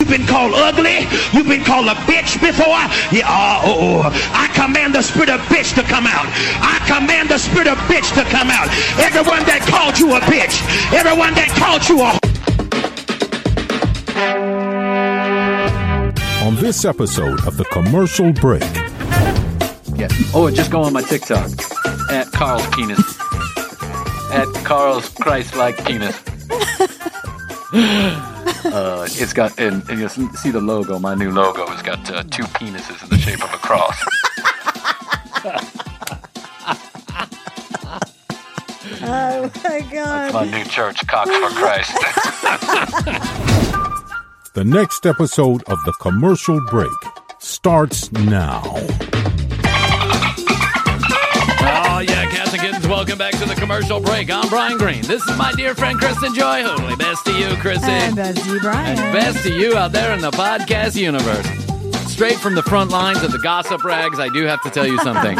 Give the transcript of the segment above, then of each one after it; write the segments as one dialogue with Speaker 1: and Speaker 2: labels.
Speaker 1: You've been called ugly. You've been called a bitch before. Yeah, I command the spirit of bitch to come out. I command the spirit of bitch to come out. Everyone that called you a bitch. Everyone that called you a...
Speaker 2: On this episode of The Commercial Break.
Speaker 3: Yeah. Oh, just go on my TikTok. At Carl's penis. At Carl's Christ-like penis. It's got, and you'll see the logo, my new logo has got two penises in the shape of a cross.
Speaker 4: Oh my God.
Speaker 3: That's my new church, Cox for Christ.
Speaker 2: The next episode of The Commercial Break starts now.
Speaker 5: Oh, yeah, cats and kittens, welcome back to The Commercial Break. I'm Brian Green. This is my dear friend, Kristen Joy Hooley. Best to you, Kristen.
Speaker 4: And best to you, Brian.
Speaker 5: And best to you out there in the podcast universe. Straight from the front lines of the gossip rags, I do have to tell you something.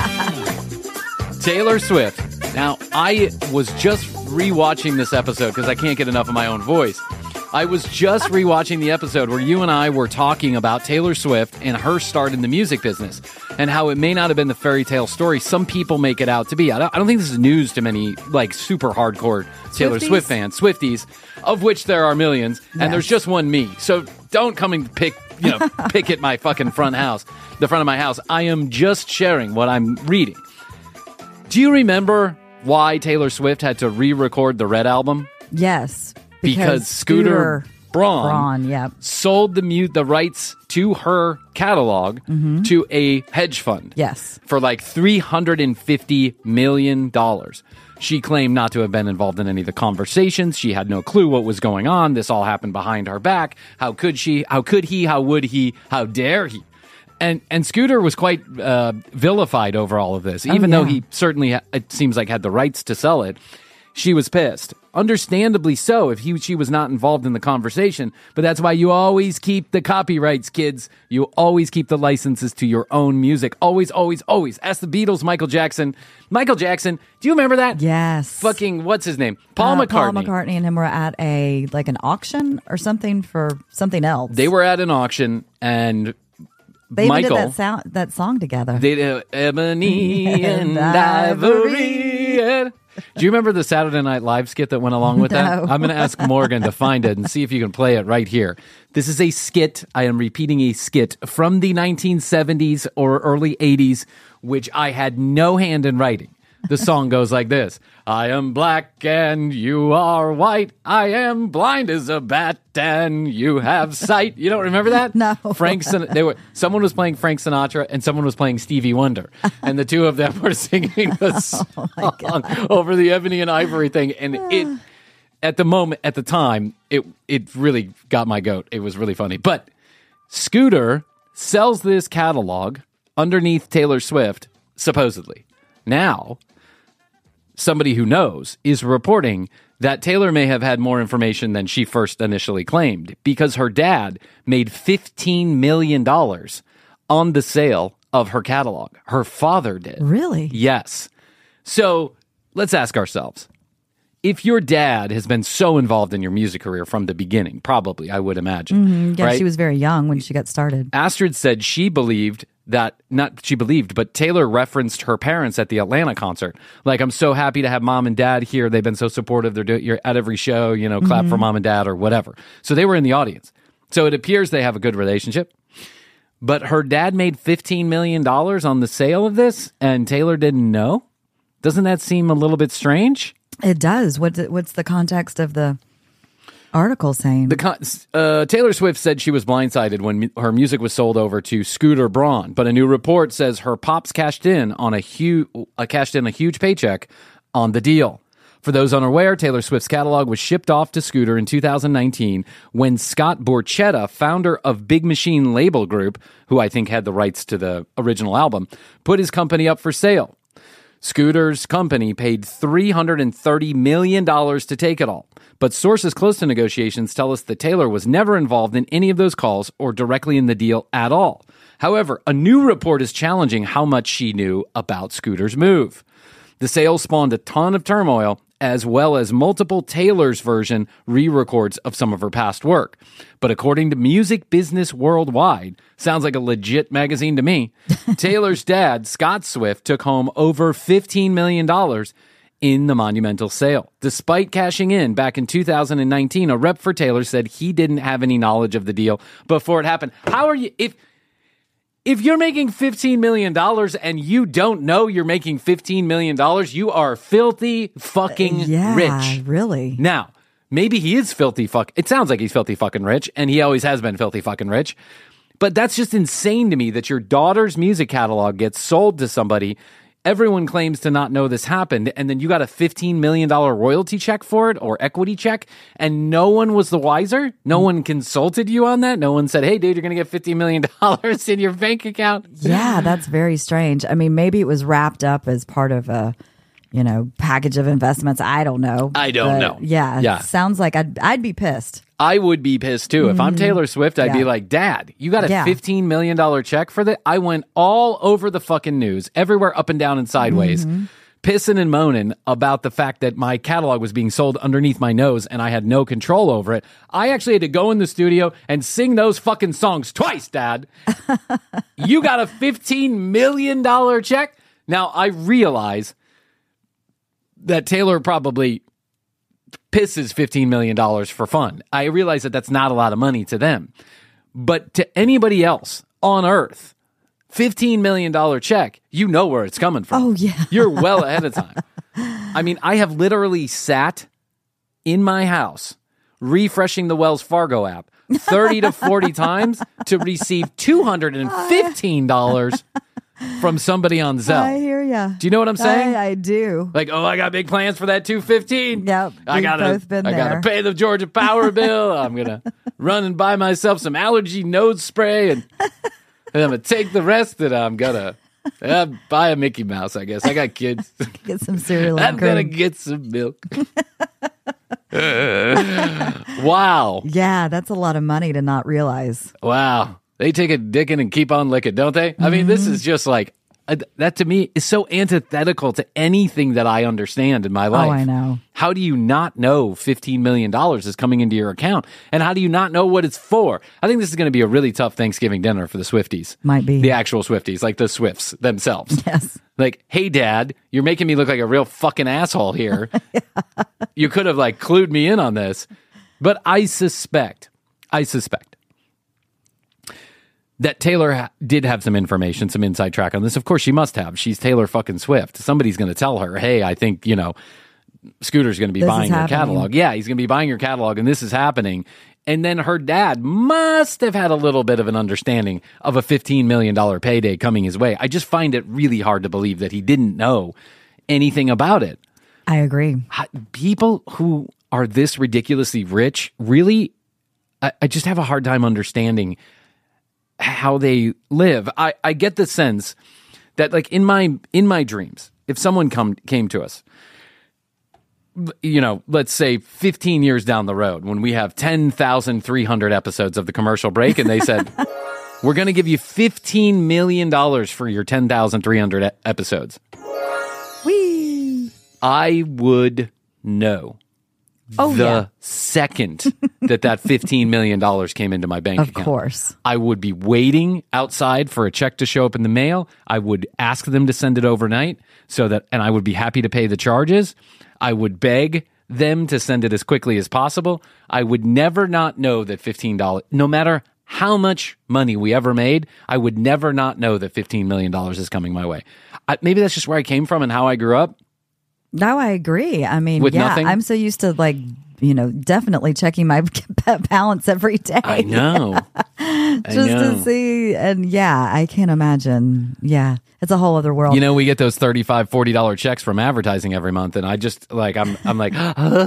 Speaker 5: Taylor Swift. Now, I was just rewatching this episode because I can't get enough of my own voice. I was just rewatching the episode where you and I were talking about Taylor Swift and her start in the music business and how it may not have been the fairy tale story some people make it out to be. I don't think this is news to many like super hardcore Taylor Swift fans, Swifties, of which there are millions, and there's just one me. So don't come and pick at my fucking the front of my house. I am just sharing what I'm reading. Do you remember why Taylor Swift had to re-record the Red album?
Speaker 4: Yes.
Speaker 5: Because Scooter Braun sold the rights to her catalog to a hedge fund.
Speaker 4: Yes.
Speaker 5: For like $350 million. She claimed not to have been involved in any of the conversations. She had no clue what was going on. This all happened behind her back. How could she? How could he? How would he? How dare he? And Scooter was quite vilified over all of this. Even though he certainly, it seems like, had the rights to sell it. She was pissed. Understandably so, if she was not involved in the conversation. But that's why you always keep the copyrights, kids. You always keep the licenses to your own music. Always, always, always. Ask the Beatles, Michael Jackson. Michael Jackson, do you remember that?
Speaker 4: Yes.
Speaker 5: Fucking, what's his name? Paul McCartney.
Speaker 4: Paul McCartney and him were at an auction or something for something else.
Speaker 5: They were at an auction, and
Speaker 4: they
Speaker 5: Michael
Speaker 4: even did that song together.
Speaker 5: They did Ebony and Ivory. Do you remember the Saturday Night Live skit that went along with that? I'm going to ask Morgan to find it and see if you can play it right here. This is a skit. I am repeating a skit from the 1970s or early 80s, which I had no hand in writing. The song goes like this. I am black and you are white. I am blind as a bat and you have sight. You don't remember that?
Speaker 4: No.
Speaker 5: Someone was playing Frank Sinatra and someone was playing Stevie Wonder. And the two of them were singing the song over the Ebony and Ivory thing. And it, at the time, it really got my goat. It was really funny. But Scooter sells this catalog underneath Taylor Swift, supposedly. Now, somebody who knows is reporting that Taylor may have had more information than she first initially claimed because her dad made $15 million on the sale of her catalog. Her father did.
Speaker 4: Really?
Speaker 5: Yes. So let's ask ourselves, if your dad has been so involved in your music career from the beginning, probably, I would imagine.
Speaker 4: Mm-hmm. Yeah,
Speaker 5: right?
Speaker 4: She was very young when she got started.
Speaker 5: Astrid said she believed that, not she believed, but Taylor referenced her parents at the Atlanta concert. Like, I'm so happy to have mom and dad here. They've been so supportive. You're at every show, clap for mom and dad or whatever. So they were in the audience. So it appears they have a good relationship. But her dad made $15 million on the sale of this, and Taylor didn't know? Doesn't that seem a little bit strange?
Speaker 4: It does. What's the context of the article saying?
Speaker 5: Taylor Swift said she was blindsided when her music was sold over to Scooter Braun, but a new report says her pops cashed in a huge paycheck on the deal. For those unaware, Taylor Swift's catalog was shipped off to Scooter in 2019 when Scott Borchetta, founder of Big Machine Label Group, who I think had the rights to the original album, put his company up for sale. Scooter's company paid $330 million to take it all. But sources close to negotiations tell us that Taylor was never involved in any of those calls or directly in the deal at all. However, a new report is challenging how much she knew about Scooter's move. The sale spawned a ton of turmoil as well as multiple Taylor's version re-records of some of her past work. But according to Music Business Worldwide, sounds like a legit magazine to me, Taylor's dad, Scott Swift, took home over $15 million in the monumental sale. Despite cashing in back in 2019, a rep for Taylor said he didn't have any knowledge of the deal before it happened. How are you... If you're making $15 million and you don't know you're making $15 million, you are filthy fucking rich.
Speaker 4: Yeah, really.
Speaker 5: Now, maybe he is filthy it sounds like he's filthy fucking rich, and he always has been filthy fucking rich. But that's just insane to me that your daughter's music catalog gets sold to somebody. Everyone claims to not know this happened, and then you got a $15 million royalty check for it, or equity check, and no one was the wiser? No one consulted you on that? No one said, hey, dude, you're going to get $50 million in your bank account?
Speaker 4: Yeah, that's very strange. I mean, maybe it was wrapped up as part of a, package of investments. I don't know.
Speaker 5: I don't know.
Speaker 4: Yeah. Sounds like I'd be pissed.
Speaker 5: I would be pissed too. If I'm Taylor Swift, I'd be like, Dad, you got a $15 million check for that? I went all over the fucking news, everywhere up and down and sideways, pissing and moaning about the fact that my catalog was being sold underneath my nose and I had no control over it. I actually had to go in the studio and sing those fucking songs twice, Dad. You got a $15 million check? Now, I realize that Taylor probably pisses $15 million for fun. I realize that that's not a lot of money to them. But to anybody else on Earth, $15 million check, you know where it's coming from.
Speaker 4: Oh, yeah.
Speaker 5: You're well ahead of time. I mean, I have literally sat in my house refreshing the Wells Fargo app 30 to 40 times to receive $215 from somebody on Zelle.
Speaker 4: I hear ya.
Speaker 5: Do you know what I'm saying?
Speaker 4: I do.
Speaker 5: Like, I got big plans for that $215.
Speaker 4: Yep,
Speaker 5: I gotta pay the Georgia Power bill. I'm gonna run and buy myself some allergy nose spray, and I'm gonna take the rest, and I'm gonna buy a Mickey Mouse. I guess I got kids.
Speaker 4: Get some cereal.
Speaker 5: I'm gonna get some milk. Wow.
Speaker 4: Yeah, that's a lot of money to not realize.
Speaker 5: Wow. They take a dickin' and keep on licking, don't they? I mean, this is just like, that to me is so antithetical to anything that I understand in my life.
Speaker 4: Oh, I know.
Speaker 5: How do you not know $15 million is coming into your account? And how do you not know what it's for? I think this is going to be a really tough Thanksgiving dinner for the Swifties.
Speaker 4: Might be.
Speaker 5: The actual Swifties, like the Swifts themselves.
Speaker 4: Yes.
Speaker 5: Like, hey, Dad, you're making me look like a real fucking asshole here. You could have, clued me in on this. But I suspect that Taylor did have some information, some inside track on this. Of course, she must have. She's Taylor fucking Swift. Somebody's going to tell her, hey, I think, Scooter's going to be buying your catalog. Yeah, he's going to be buying your catalog, and this is happening. And then her dad must have had a little bit of an understanding of a $15 million payday coming his way. I just find it really hard to believe that he didn't know anything about it.
Speaker 4: I agree.
Speaker 5: People who are this ridiculously rich, really, I just have a hard time understanding how they live. I get the sense that, in my dreams, if someone came to us, let's say 15 years down the road, when we have 10,300 episodes of the commercial break, and they said, we're going to give you $15 million for your 10,300 episodes.
Speaker 4: Whee!
Speaker 5: I would know the second that $15 million came into my bank account.
Speaker 4: Of course.
Speaker 5: I would be waiting outside for a check to show up in the mail. I would ask them to send it overnight and I would be happy to pay the charges. I would beg them to send it as quickly as possible. I would never not know that $15, no matter how much money we ever made, I would never not know that $15 million is coming my way. Maybe that's just where I came from and how I grew up.
Speaker 4: No, I agree. I mean,
Speaker 5: nothing?
Speaker 4: I'm so used to definitely checking my balance every day.
Speaker 5: I know.
Speaker 4: To see. And I can't imagine. Yeah. It's a whole other world.
Speaker 5: We get those $35, $40 checks from advertising every month. And I just I'm like,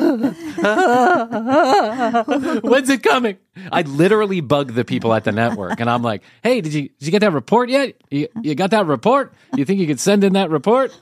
Speaker 5: when's it coming? I literally bug the people at the network and I'm like, hey, did you get that report yet? You got that report? You think you could send in that report?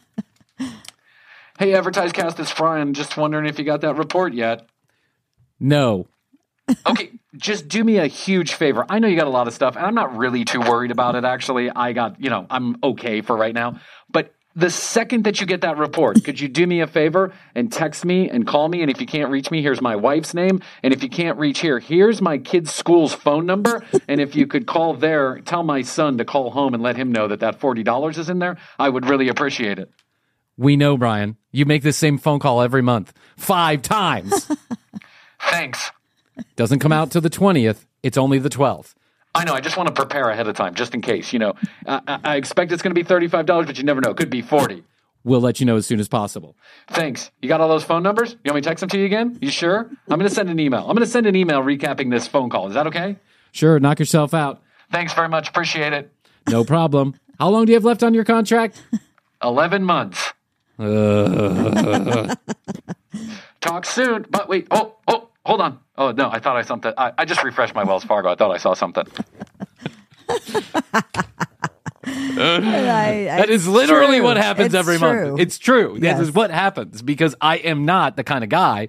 Speaker 5: Hey, AdvertiseCast, it's Brian. Just wondering if you got that report yet. No. Okay, just do me a huge favor. I know you got a lot of stuff, and I'm not really too worried about it, actually. I'm okay for right now. But the second that you get that report, could you do me a favor and text me and call me? And if you can't reach me, here's my wife's name. And if you can't reach here, here's my kid's school's phone number. And if you could call there, tell my son to call home and let him know that $40 is in there, I would really appreciate it.
Speaker 3: We know, Brian. You make this same phone call every month. 5 times.
Speaker 5: Thanks.
Speaker 3: Doesn't come out till the 20th. It's only the 12th.
Speaker 5: I know. I just want to prepare ahead of time, just in case. I expect it's going to be $35, but you never know. It could be $40.
Speaker 3: We'll let you know as soon as possible.
Speaker 5: Thanks. You got all those phone numbers? You want me to text them to you again? You sure? I'm going to send an email. I'm going to send an email recapping this phone call. Is that okay?
Speaker 3: Sure. Knock yourself out.
Speaker 5: Thanks very much. Appreciate it.
Speaker 3: No problem. How long do you have left on your contract?
Speaker 5: 11 months. Talk soon. But wait. Oh, hold on. Oh, no. I thought I saw something. I just refreshed my Wells Fargo. I thought I saw something.
Speaker 3: That is literally what happens every month. It's true.
Speaker 4: Yes.
Speaker 3: This is what happens because I am not the kind of guy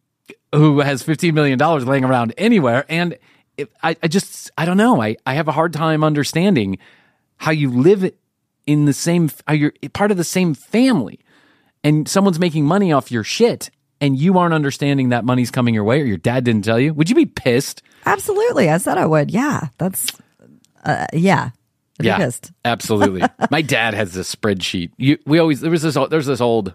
Speaker 3: who has $15 million laying around anywhere. And I don't know. I have a hard time understanding how you live in the same, how you're part of the same family and someone's making money off your shit and you aren't understanding that money's coming your way or your dad didn't tell you. Would you be pissed?
Speaker 4: Absolutely. I said I would. Yeah. That's, yeah. I'd be pissed.
Speaker 3: Absolutely. My dad has this spreadsheet. There's this old,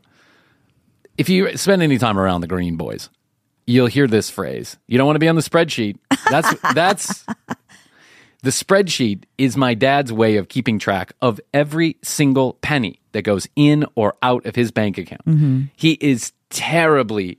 Speaker 3: if you spend any time around the Green Boys, you'll hear this phrase. You don't want to be on the spreadsheet. That's the spreadsheet is my dad's way of keeping track of every single penny that goes in or out of his bank account. Mm-hmm. He is terribly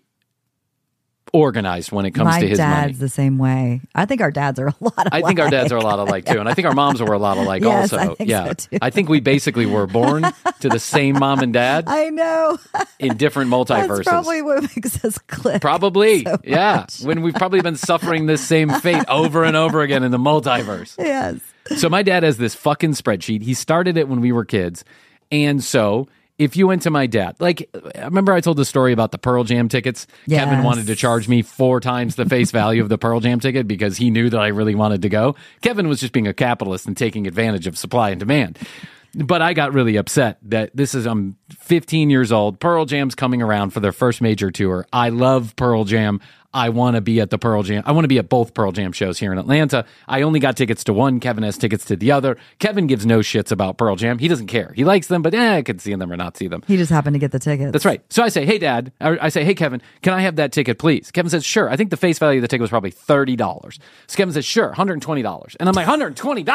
Speaker 3: organized when it comes to his money.
Speaker 4: My dad's the same way. I think our dads are a lot alike.
Speaker 3: I think our dads are a lot alike too. And I think our moms were a lot alike
Speaker 4: yes,
Speaker 3: also.
Speaker 4: I think so too.
Speaker 3: I think we basically were born to the same mom and dad.
Speaker 4: I know.
Speaker 3: In different multiverses.
Speaker 4: That's probably what makes us click.
Speaker 3: Probably.
Speaker 4: So
Speaker 3: yeah.
Speaker 4: much.
Speaker 3: When we've probably been suffering this same fate over and over again in the multiverse.
Speaker 4: Yes.
Speaker 3: So my dad has this fucking spreadsheet. He started it when we were kids. And so if you went to my dad, like, remember I told the story about the Pearl Jam tickets?
Speaker 4: Yes.
Speaker 3: Kevin wanted to charge me 4 times the face value of the Pearl Jam ticket because he knew that I really wanted to go. Kevin was just being a capitalist and taking advantage of supply and demand. But I got really upset that I'm 15 years old. Pearl Jam's coming around for their first major tour. I love Pearl Jam. I want to be at the Pearl Jam. I want to be at both Pearl Jam shows here in Atlanta. I only got tickets to one. Kevin has tickets to the other. Kevin gives no shits about Pearl Jam. He doesn't care. He likes them, but I could see them or not see them.
Speaker 4: He just happened to get the tickets.
Speaker 3: That's right. So I say, hey, Dad. I say, hey, Kevin, can I have that ticket, please? Kevin says, sure. I think the face value of the ticket was probably $30. So Kevin says, sure, $120. And I'm like, $120?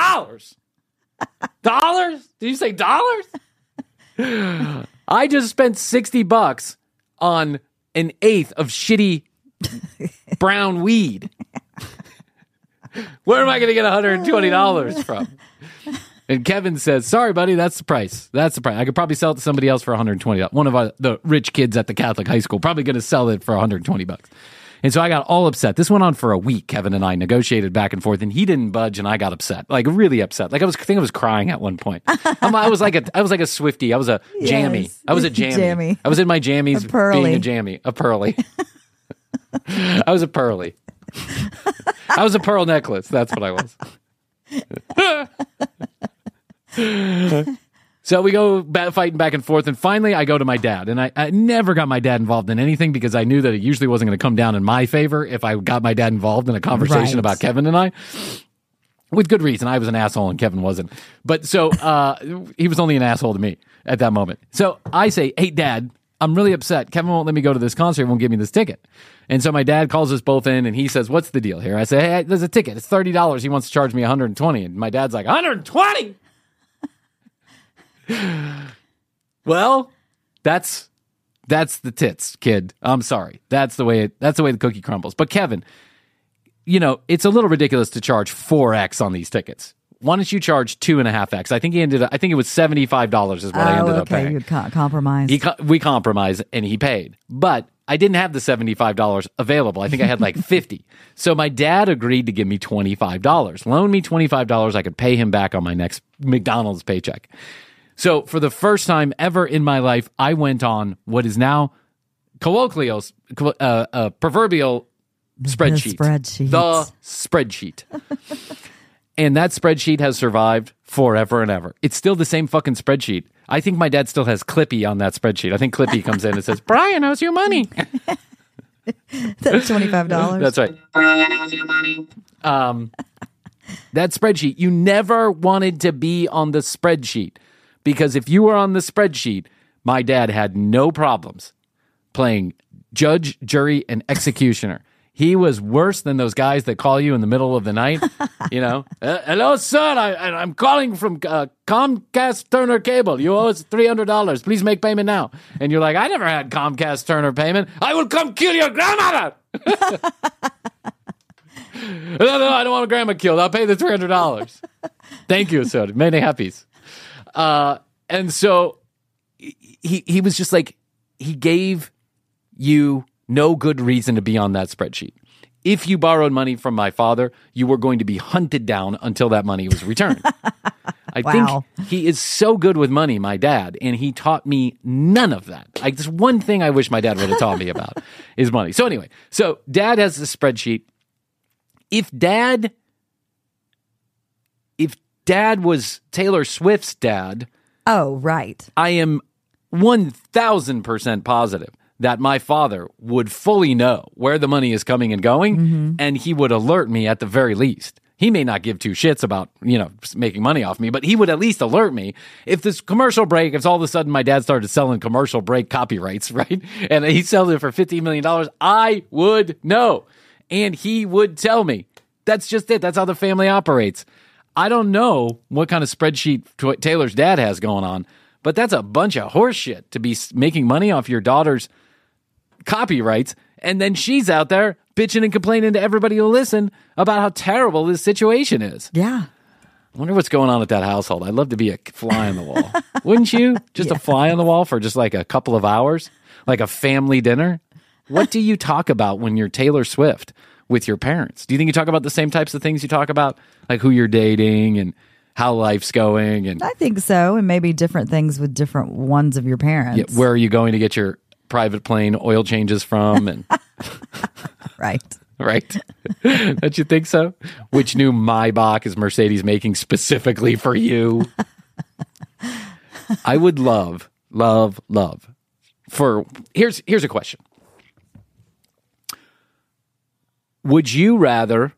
Speaker 3: Dollars? Did you say dollars? I just spent $60 on an eighth of shitty brown weed. Where am I going to get $120 from? And Kevin says, sorry, buddy, that's the price. That's the price. I could probably sell it to somebody else for $120. One of the rich kids at the Catholic high school probably going to sell it for $120. And so I got all upset. This went on for a week. Kevin and I negotiated back and forth, and he didn't budge, and I got upset, like really upset. Like I think I was crying at one point. I was like a Swiftie. I was a jammy.
Speaker 4: Yes.
Speaker 3: I was a jammy. I was in my jammies being a jammy, a pearly. I was a pearly. I was a pearl necklace. That's what I was. So we go fighting back and forth, and finally I go to my dad. And I never got my dad involved in anything because I knew that it usually wasn't going to come down in my favor if I got my dad involved in a conversation about Kevin and I. With good reason. I was an asshole and Kevin wasn't. But so he was only an asshole to me at that moment. So I say, hey, Dad, I'm really upset. Kevin won't let me go to this concert. He won't give me this ticket. And so my dad calls us both in, and he says, what's the deal here? I say, hey, there's a ticket. It's $30. He wants to charge me $120. And my dad's like, $120? Well, that's the tits, kid. I'm sorry. That's the way the cookie crumbles. But Kevin, it's a little ridiculous to charge 4x on these tickets. Why don't you charge 2.5x? I think it was $75 is what I ended up paying.
Speaker 4: You compromised.
Speaker 3: We compromised, and he paid. But I didn't have the $75 available. I think I had like 50. So my dad agreed to give me $25. Loan me $25. I could pay him back on my next McDonald's paycheck. So for the first time ever in my life, I went on what is now proverbial spreadsheet.
Speaker 4: The spreadsheet.
Speaker 3: And that spreadsheet has survived forever and ever. It's still the same fucking spreadsheet. I think my dad still has Clippy on that spreadsheet. I think Clippy comes in and says, Brian owes you money.
Speaker 4: That's $25.
Speaker 3: That's right. That spreadsheet, you never wanted to be on the spreadsheet, because if you were on the spreadsheet, my dad had no problems playing judge, jury, and executioner. He was worse than those guys that call you in the middle of the night. Hello, sir. I'm calling from Comcast Turner Cable. You owe us $300. Please make payment now. And you're like, I never had Comcast Turner payment. I will come kill your grandmother. No, I don't want my grandma killed. I'll pay the $300. Thank you, sir. Many happies. And so he was just like, he gave you no good reason to be on that spreadsheet. If you borrowed money from my father, you were going to be hunted down until that money was returned. I
Speaker 4: Wow.
Speaker 3: think he is so good with money, my dad, and he taught me none of that. Like, this one thing I wish my dad would have taught me about is money. So anyway, so dad has the spreadsheet. If dad was Taylor Swift's dad,
Speaker 4: Oh, right.
Speaker 3: I am 1,000% positive that my father would fully know where the money is coming and going, and he would alert me at the very least. He may not give two shits about, making money off me, but he would at least alert me. If this commercial break, if all of a sudden my dad started selling commercial break copyrights, right? And he sells it for $15 million, I would know. And he would tell me. That's just it. That's how the family operates. I don't know what kind of spreadsheet Taylor's dad has going on, but that's a bunch of horse shit to be making money off your daughter's copyrights, and then she's out there bitching and complaining to everybody who listen about how terrible this situation is.
Speaker 4: Yeah.
Speaker 3: I wonder what's going on at that household. I'd love to be a fly on the wall. Wouldn't you? Just a fly on the wall for just like a couple of hours, like a family dinner. What do you talk about when you're Taylor Swift with your parents? Do you think you talk about the same types of things you talk about, like who you're dating and how life's going? And
Speaker 4: I think so. And maybe different things with different ones of your parents.
Speaker 3: where are you going to get your private plane oil changes from? And
Speaker 4: Right.
Speaker 3: right? Don't you think so? Which new Maybach is Mercedes making specifically for you? I would love. Here's a question. Would you rather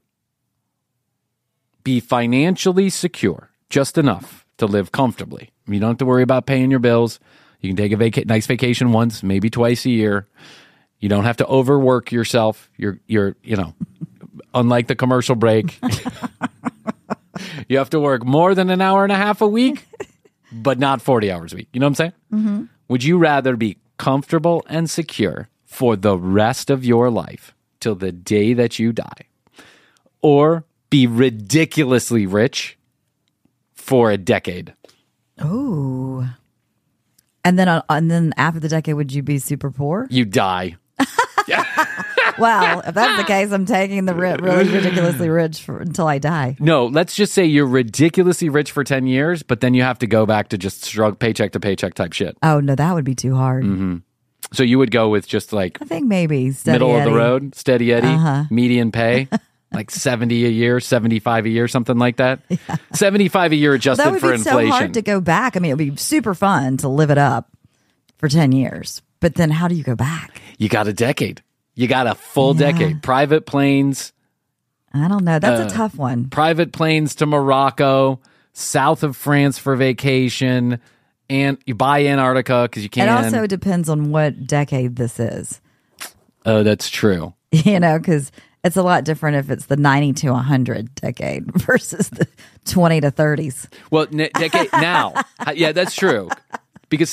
Speaker 3: be financially secure, just enough to live comfortably? You don't have to worry about paying your bills. You can take a nice vacation once, maybe twice a year. You don't have to overwork yourself. You're unlike the commercial break. You have to work more than an hour and a half a week, but not 40 hours a week. You know what I'm saying? Mm-hmm. Would you rather be comfortable and secure for the rest of your life till the day that you die, or be ridiculously rich for a decade?
Speaker 4: Oh. And then after the decade, would you be super poor?
Speaker 3: You die.
Speaker 4: Well, if that's the case, I'm taking the really ridiculously rich until I die.
Speaker 3: No, let's just say you're ridiculously rich for 10 years, but then you have to go back to just struggle paycheck to paycheck type shit.
Speaker 4: Oh, no, that would be too hard.
Speaker 3: Mm-hmm. So you would go with just like
Speaker 4: I think maybe steady
Speaker 3: middle
Speaker 4: Eddie.
Speaker 3: of the road, steady Eddie, median pay, like 70 a year, 75 a year, something like that. Yeah. 75 a year adjusted
Speaker 4: That would
Speaker 3: for
Speaker 4: be
Speaker 3: inflation.
Speaker 4: so hard to go back. I mean, it would be super fun to live it up for 10 years. But then how do you go back?
Speaker 3: You got a decade. You got a full decade. Private planes.
Speaker 4: I don't know. That's a tough one.
Speaker 3: Private planes to Morocco, south of France for vacation, and you buy Antarctica because you can.
Speaker 4: It also depends on what decade this is.
Speaker 3: Oh, that's true.
Speaker 4: Because it's a lot different if it's the 90 to 100 decade versus the 20 to 30s.
Speaker 3: Well, decade now. Yeah, that's true. Because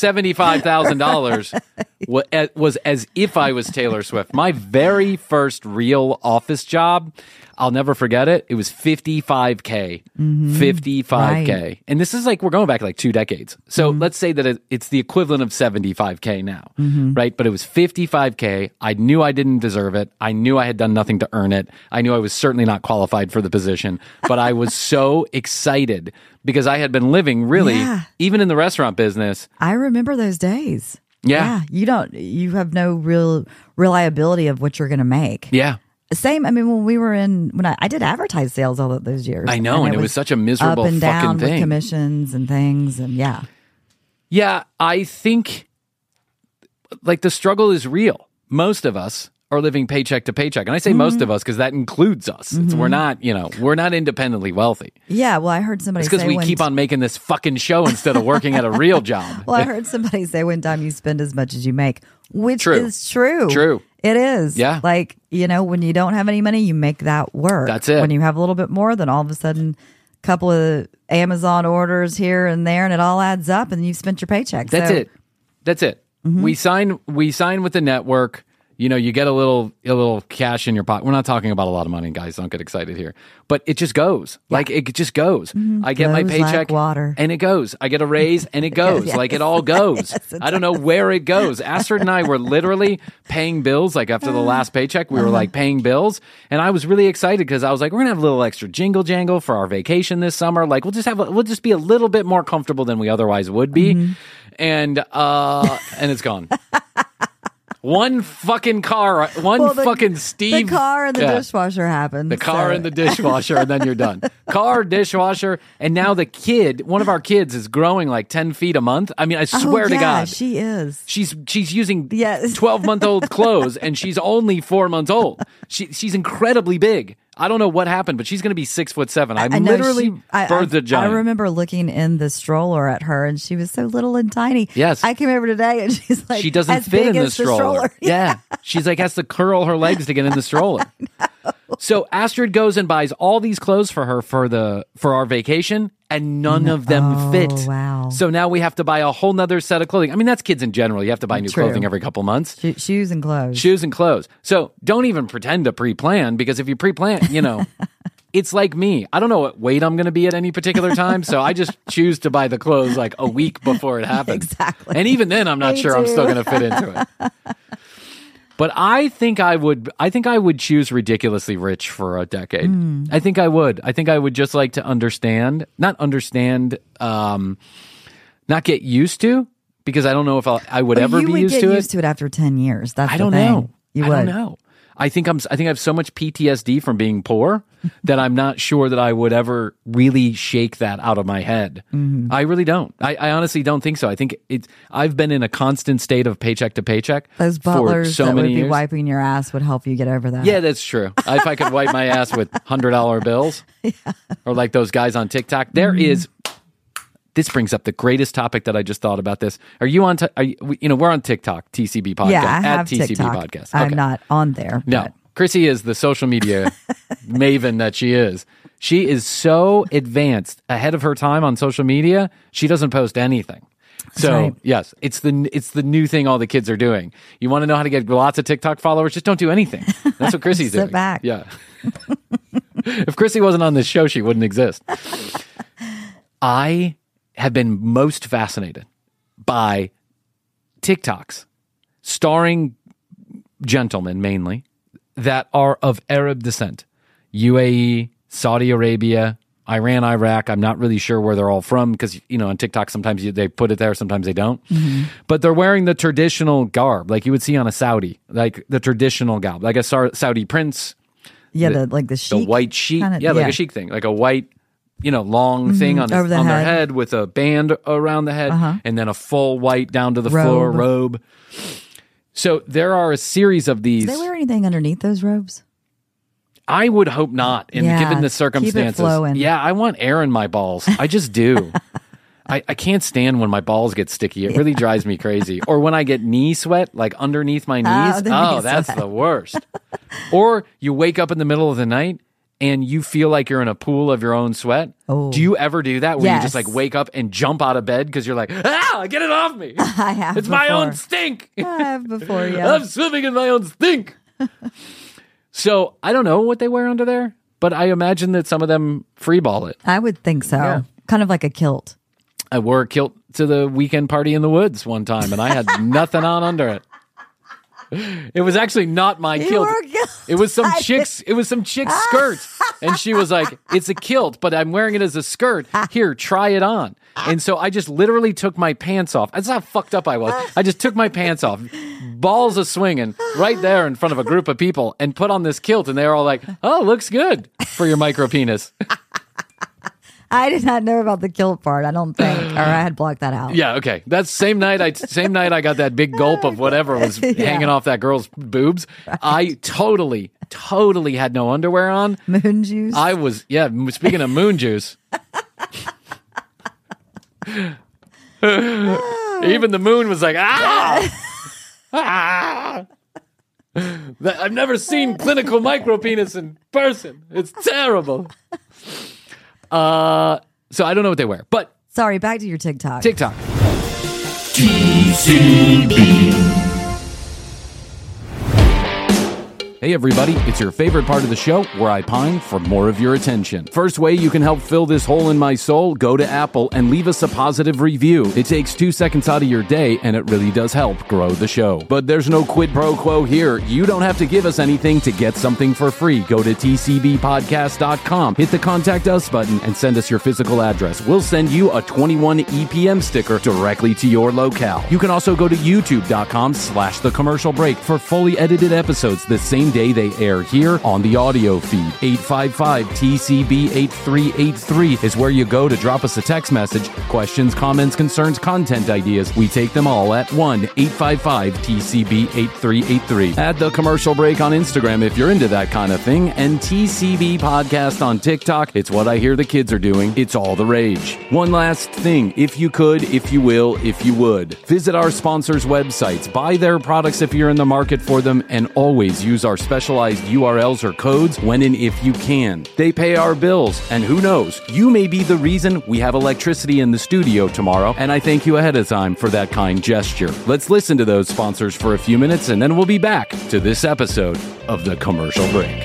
Speaker 3: $75,000 was as if I was Taylor Swift. My very first real office job, I'll never forget it. It was $55K. Mm-hmm. $55K. Right. And this is like, we're going back like 2 decades. So let's say that it's the equivalent of $75K now, right? But it was $55K. I knew I didn't deserve it. I knew I had done nothing to earn it. I knew I was certainly not qualified for the position. But I was so excited because I had been living really, even in the restaurant business.
Speaker 4: I remember those days.
Speaker 3: Yeah.
Speaker 4: You have no real reliability of what you're going to make.
Speaker 3: Yeah.
Speaker 4: Same. I mean, when I did advertise sales all of those years.
Speaker 5: I know, and it was such a miserable
Speaker 4: up and down
Speaker 5: fucking thing.
Speaker 4: with commissions and things, and yeah.
Speaker 5: Yeah, I think like the struggle is real. Most of us are living paycheck to paycheck. And I say most of us because that includes us. We're not independently wealthy.
Speaker 4: Yeah, well, I heard somebody
Speaker 5: It's because we keep on making this fucking show instead of working at a real job.
Speaker 4: Well, I heard somebody say one time you spend as much as you make, which
Speaker 5: True.
Speaker 4: is true.
Speaker 5: True.
Speaker 4: It is.
Speaker 5: Yeah.
Speaker 4: Like, when you don't have any money, you make that work.
Speaker 5: That's it.
Speaker 4: When you have a little bit more, then all of a sudden, a couple of Amazon orders here and there, and it all adds up, and you've spent your paycheck.
Speaker 5: That's it. That's it. We sign with the network. You get a little cash in your pocket. We're not talking about a lot of money, guys. Don't get excited here. But it just goes. Yeah. Like, it just goes. I get my paycheck,
Speaker 4: like water.
Speaker 5: And it goes. I get a raise, and it goes.
Speaker 4: Yes.
Speaker 5: Like, it all goes.
Speaker 4: Yes,
Speaker 5: I don't know where it goes. Astrid and I were literally paying bills. Like, after the last paycheck, we were, like, paying bills. And I was really excited because I was like, we're going to have a little extra jingle jangle for our vacation this summer. Like, we'll just be a little bit more comfortable than we otherwise would be. And it's gone. One fucking car, fucking Steve.
Speaker 4: The car and the dishwasher happened.
Speaker 5: The car and the dishwasher, and then you're done. Car, dishwasher, and now one of our kids is growing like 10 feet a month. I mean, I swear to God.
Speaker 4: She is.
Speaker 5: She's using
Speaker 4: Yes.
Speaker 5: 12-month-old clothes, and she's only 4 months old. She's incredibly big. I don't know what happened, but she's going to be 6'7". I literally birthed a giant.
Speaker 4: I remember looking in the stroller at her, and she was so little and tiny.
Speaker 5: Yes.
Speaker 4: I came over today, and she's like,
Speaker 5: she doesn't
Speaker 4: as
Speaker 5: fit
Speaker 4: big
Speaker 5: in the
Speaker 4: as
Speaker 5: stroller. Yeah. She's like, has to curl her legs to get in the stroller. So Astrid goes and buys all these clothes for her for our vacation, and none of them fit.
Speaker 4: Wow.
Speaker 5: So now we have to buy a whole nother set of clothing. I mean, that's kids in general. You have to buy new clothing every couple months.
Speaker 4: Shoes and clothes.
Speaker 5: Shoes and clothes. So don't even pretend to pre-plan, because if you pre-plan, it's like me. I don't know what weight I'm going to be at any particular time, so I just choose to buy the clothes like a week before it happens.
Speaker 4: Exactly.
Speaker 5: And even then, I'm not sure I'm still going to fit into it. But I think I would choose ridiculously rich for a decade. I think I would. I think I would just like to not get used to, because I don't know if I would ever be used to it.
Speaker 4: You would get used to it after 10 years. That's
Speaker 5: I don't
Speaker 4: the thing.
Speaker 5: know.
Speaker 4: You
Speaker 5: I
Speaker 4: would.
Speaker 5: don't know. I think I have so much PTSD from being poor that I'm not sure that I would ever really shake that out of my head. I really don't. I honestly don't think so. I think I've been in a constant state of paycheck to paycheck.
Speaker 4: Those
Speaker 5: for
Speaker 4: butlers
Speaker 5: so
Speaker 4: that
Speaker 5: many
Speaker 4: would be
Speaker 5: years.
Speaker 4: wiping your ass would help you get over that.
Speaker 5: Yeah, that's true. If I could wipe my ass with $100 bills, or like those guys on TikTok, This brings up the greatest topic that I just thought about. This. Are you on? We're on TikTok, TCB Podcast.
Speaker 4: Yeah, I have
Speaker 5: at TCB
Speaker 4: TikTok.
Speaker 5: Podcast. Okay.
Speaker 4: I'm not on there.
Speaker 5: No,
Speaker 4: but
Speaker 5: Chrissy is the social media maven that she is. She is so advanced, ahead of her time on social media. She doesn't post anything. So
Speaker 4: right.
Speaker 5: Yes, it's the new thing all the kids are doing. You want to know how to get lots of TikTok followers? Just don't do anything. That's what Chrissy's doing.
Speaker 4: Sit back.
Speaker 5: Yeah. If Chrissy wasn't on this show, she wouldn't exist. I have been most fascinated by TikToks starring gentlemen mainly that are of Arab descent. UAE, Saudi Arabia, Iran, Iraq. I'm not really sure where they're all from, because, on TikTok sometimes they put it there, sometimes they don't. Mm-hmm. But they're wearing the traditional garb, like you would see on a Saudi, like the traditional garb, like a Saudi prince.
Speaker 4: Yeah, the sheik.
Speaker 5: The white sheik.
Speaker 4: Kinda,
Speaker 5: like a sheik thing, like a white, long thing on their head with a band around the head, and then a full white down to the floor robe. So there are a series of these.
Speaker 4: Do they wear anything underneath those robes?
Speaker 5: I would hope not, given the circumstances.
Speaker 4: Keep it flowing.
Speaker 5: Yeah, I want air in my balls. I just do. I can't stand when my balls get sticky. It really drives me crazy. Or when I get knee sweat, like underneath my knees. That's the worst. Or you wake up in the middle of the night and you feel like you're in a pool of your own sweat. Oh. Do you ever do that? Where you just wake up and jump out of bed because you're like, get it off me.
Speaker 4: I have
Speaker 5: It's
Speaker 4: before.
Speaker 5: my own stink.
Speaker 4: I have before, yeah.
Speaker 5: I'm swimming in my own stink. So I don't know what they wear under there, but I imagine that some of them freeball it.
Speaker 4: I would think so.
Speaker 5: Yeah.
Speaker 4: Kind of like a kilt.
Speaker 5: I wore a kilt to the weekend party in the woods one time, and I had nothing on under it. It was actually not my kilt. It was some chick's. It was some chick's skirt, and she was like, "It's a kilt, but I'm wearing it as a skirt. Here, try it on." And so I just literally took my pants off. That's how fucked up I was. I just took my pants off,
Speaker 3: balls a swinging right there in front of a group of people and put on this kilt, and they were all like, "Oh, looks good for your micro penis."
Speaker 4: I did not know about the kilt part, I don't think, or I had blocked that out.
Speaker 3: Yeah, okay. That's same night I got that big gulp of whatever was hanging off that girl's boobs. I totally had no underwear on.
Speaker 4: Moon juice.
Speaker 3: I was, speaking of moon juice. Even the moon was like, ah! I've never seen clinical micropenis in person. It's terrible. So I don't know what they wear, but
Speaker 4: Sorry, back to your TikTok.
Speaker 3: TikTok. Hey everybody, it's your favorite part of the show where I pine for more of your attention. First way you can help fill this hole in my soul, go to Apple and leave us a positive review. It takes 2 seconds out of your day and it really does help grow the show. But there's no quid pro quo here. You don't have to give us anything to get something for free. Go to tcbpodcast.com, hit the contact us button and send us your physical address. We'll send you a 21 EPM sticker directly to your locale. You can also go to youtube.com/The Commercial Break for fully edited episodes the same day they air here on the audio feed. 855-TCB-8383 is where you go to drop us a text message. Questions, comments, concerns, content ideas. We take them all at 1-855-TCB-8383. Add The Commercial Break on Instagram if you're into that kind of thing. And TCB Podcast on TikTok. It's what I hear the kids are doing. It's all the rage. One last thing. If you could, if you will, if you would, visit our sponsors' websites. Buy their products if you're in the market for them. And always use our specialized URLs or codes when and if you can. They pay our bills, and who knows, you may be the reason we have electricity in the studio tomorrow, and I thank you ahead of time for that kind gesture. Let's listen to those sponsors for a few minutes, and then we'll be back to this episode of The Commercial Break.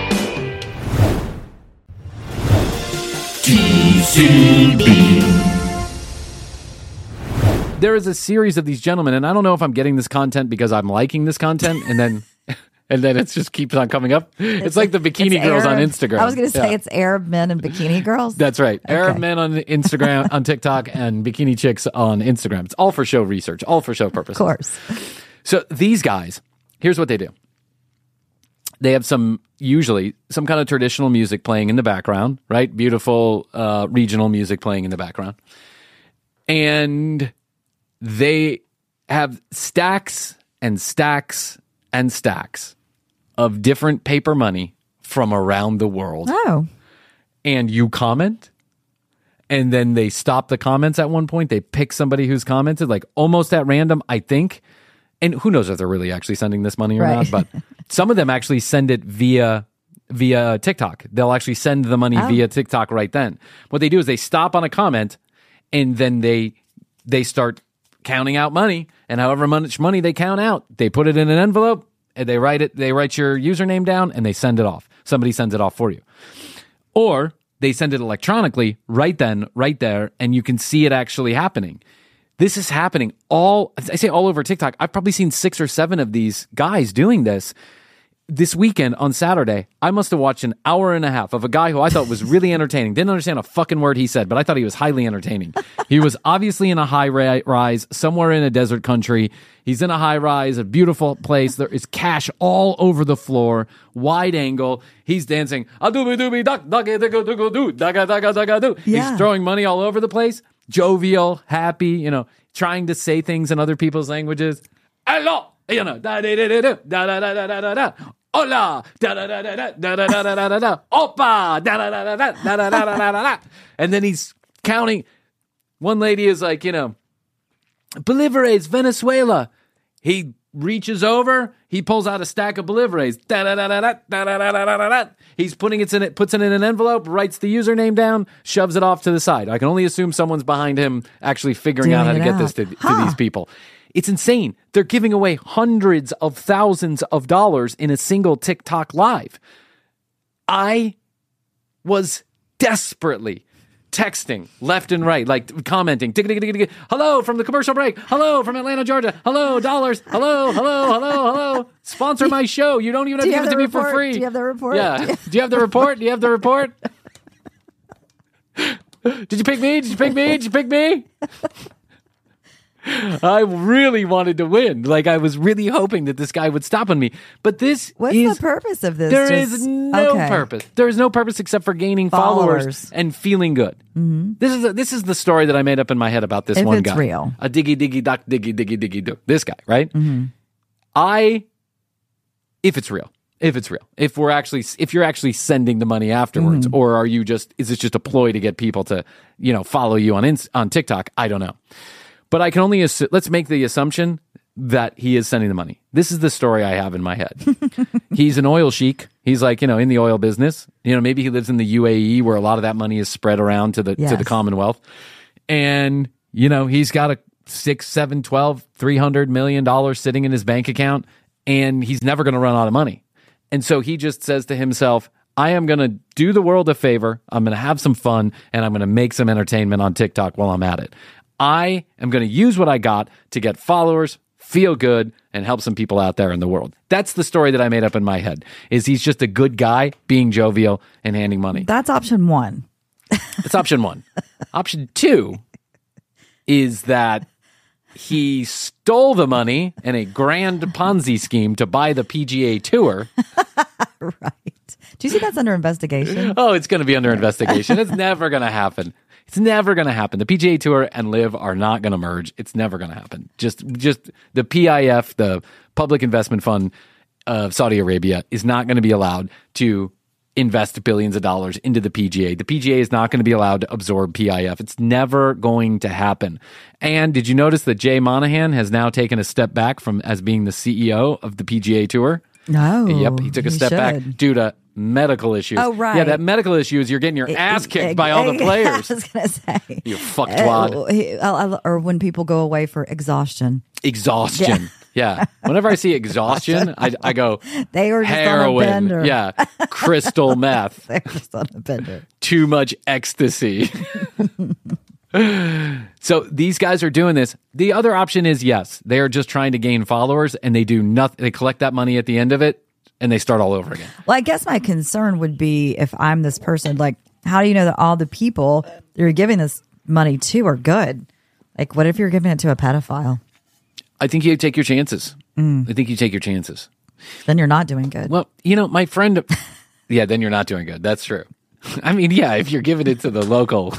Speaker 3: There is a series of these gentlemen, and I don't know if I'm getting this content because I'm liking this content, and then it just keeps on coming up. It's like the bikini girls on Instagram.
Speaker 4: I was going to say it's Arab men and bikini girls.
Speaker 3: That's right. Okay. Arab men on Instagram, on TikTok, and bikini chicks on Instagram. It's all for show research, all for show purposes.
Speaker 4: Of course.
Speaker 3: So these guys, here's what they do. They have usually some kind of traditional music playing in the background, right? Beautiful regional music playing in the background. And they have stacks and stacks and stacks of different paper money from around the world.
Speaker 4: Oh.
Speaker 3: And you comment, and then they stop the comments at one point. They pick somebody who's commented, like almost at random, I think. And who knows if they're really actually sending this money or not. But some of them actually send it via TikTok. They'll actually send the money via TikTok right then. What they do is they stop on a comment, and then they start counting out money, and however much money they count out, they put it in an envelope, and they write your username down, and they send it off. Somebody sends it off for you. Or they send it electronically right then, right there, and you can see it actually happening. This is happening all over TikTok. I've probably seen 6 or 7 of these guys doing this. This weekend on Saturday, I must have watched an hour and a half of a guy who I thought was really entertaining. Didn't understand a fucking word he said, but I thought he was highly entertaining. He was obviously in a high rise somewhere in a desert country. He's in a high rise, a beautiful place. There is cash all over the floor, wide angle. He's dancing. He's throwing money all over the place. Jovial, happy, trying to say things in other people's languages. Hello. Hola, hola, opa, and then he's counting. One lady is like, Bolívares, Venezuela. He reaches over, he pulls out a stack of Bolívares. He's puts it in an envelope, writes the username down, shoves it off to the side. I can only assume someone's behind him actually figuring out how to get this to these people. It's insane. They're giving away hundreds of thousands of dollars in a single TikTok live. I was desperately texting left and right, like commenting. Hello from the commercial break. Hello from Atlanta, Georgia. Hello, dollars. Hello. Sponsor my show. You don't even have to give it to me for free.
Speaker 4: Do you have the report?
Speaker 3: Yeah. Do you have the report? Do you have the report? Did you pick me? I really wanted to win. Like, I was really hoping that this guy would stop on me. But this
Speaker 4: What's
Speaker 3: is...
Speaker 4: the purpose of this?
Speaker 3: There is no purpose. There is no purpose except for gaining followers and feeling good. Mm-hmm. This is the story that I made up in my head about this one guy.
Speaker 4: If it's real.
Speaker 3: A diggy diggy duck diggy diggy diggy do. This guy, right?
Speaker 4: Mm-hmm.
Speaker 3: If it's real. If you're actually sending the money afterwards, or is it just a ploy to get people to, follow you on TikTok? I don't know. But I can only let's make the assumption that he is sending the money. This is the story I have in my head. He's an oil sheik. He's like, in the oil business. Maybe he lives in the UAE where a lot of that money is spread around to the Commonwealth. And, he's got a $6, $7, $12, $300 million sitting in his bank account, and he's never going to run out of money. And so he just says to himself, I am going to do the world a favor. I'm going to have some fun, and I'm going to make some entertainment on TikTok while I'm at it. I am going to use what I got to get followers, feel good, and help some people out there in the world. That's the story that I made up in my head, is he's just a good guy being jovial and handing money.
Speaker 4: That's option one.
Speaker 3: That's option one. Option two is that he stole the money in a grand Ponzi scheme to buy the PGA Tour.
Speaker 4: Right. Do you see that's under investigation?
Speaker 3: Oh, it's going to be under investigation. It's never going to happen. It's never going to happen. The PGA Tour and LIV are not going to merge. It's never going to happen. Just the PIF, the Public Investment Fund of Saudi Arabia, is not going to be allowed to invest billions of dollars into the PGA. The PGA is not going to be allowed to absorb PIF. It's never going to happen. And did you notice that Jay Monahan has now taken a step back from as being the CEO of the PGA Tour?
Speaker 4: No.
Speaker 3: Yep, he took a step back due to medical issues.
Speaker 4: Oh, right.
Speaker 3: Yeah, that medical issue is you're getting your ass kicked by all the players.
Speaker 4: I was going to say.
Speaker 3: You fucktwad.
Speaker 4: Or when people go away for exhaustion.
Speaker 3: Exhaustion. Yeah. Whenever I see exhaustion, I go,
Speaker 4: they were just
Speaker 3: heroin.
Speaker 4: on a bender.
Speaker 3: Yeah. Crystal meth.
Speaker 4: They're just on a bender.
Speaker 3: Too much ecstasy. So these guys are doing this. The other option is, yes, they are just trying to gain followers, and they do nothing. They collect that money at the end of it, and they start all over again.
Speaker 4: Well, I guess my concern would be if I'm this person, like, how do you know that all the people you're giving this money to are good? Like, what if you're giving it to a pedophile?
Speaker 3: I think you take your chances. I think you take your chances.
Speaker 4: Then you're not doing good.
Speaker 3: Well, my friend... Yeah, then you're not doing good. That's true. I mean, yeah, if you're giving it to the local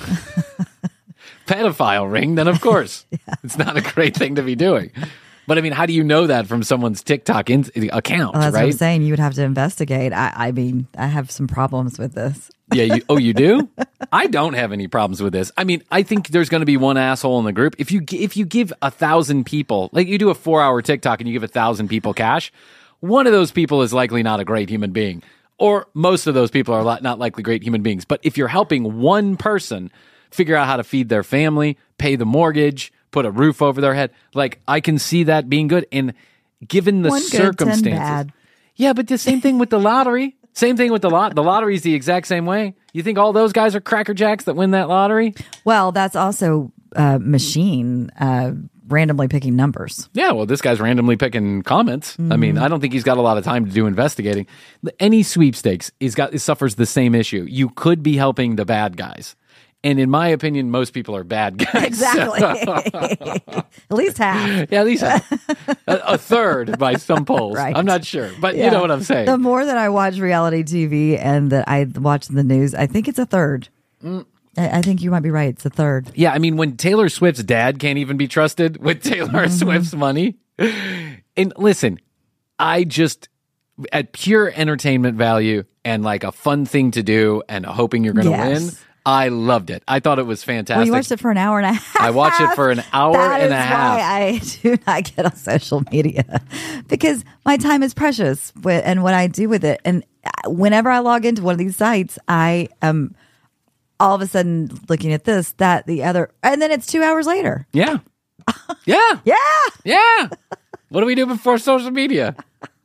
Speaker 3: pedophile ring, then of course it's not a great thing to be doing. But I mean, how do you know that from someone's TikTok account,
Speaker 4: That's
Speaker 3: right?
Speaker 4: what I'm saying. You would have to investigate. I mean, I have some problems with this.
Speaker 3: Yeah. You do? I don't have any problems with this. I mean, I think there's going to be one asshole in the group. If you give 1,000 people, like you do a 4-hour TikTok and you give 1,000 people cash, one of those people is likely not a great human being. Or most of those people are not likely great human beings. But if you're helping one person figure out how to feed their family, pay the mortgage, put a roof over their head, like I can see that being good. And given the
Speaker 4: One good, 10
Speaker 3: circumstances.
Speaker 4: bad.
Speaker 3: Yeah, but the same thing with the lottery. Same thing with the lottery is the exact same way. You think all those guys are Cracker Jacks that win that lottery?
Speaker 4: Well, that's also machine randomly picking numbers.
Speaker 3: Yeah, well, this guy's randomly picking comments. I mean, I don't think he's got a lot of time to do investigating. Any sweepstakes suffers the same issue. You could be helping the bad guys. And in my opinion, most people are bad guys.
Speaker 4: Exactly. At least half.
Speaker 3: Yeah, at least a third by some polls.
Speaker 4: Right.
Speaker 3: I'm not sure, but you know what I'm saying.
Speaker 4: The more that I watch reality TV and that I watch the news, I think it's a third. I think you might be right. It's a third.
Speaker 3: Yeah, I mean, when Taylor Swift's dad can't even be trusted with Taylor Swift's money. And listen, I just, at pure entertainment value and like a fun thing to do and hoping you're going to win, I loved it. I thought it was fantastic.
Speaker 4: Well, you watched it for an hour and a half.
Speaker 3: I watched it for an hour and a half.
Speaker 4: That is why I do not get on social media, because my time is precious and what I do with it. And whenever I log into one of these sites, I am all of a sudden looking at this, that, the other, and then it's 2 hours later.
Speaker 3: Yeah. Yeah.
Speaker 4: Yeah.
Speaker 3: Yeah. What do we do before social media?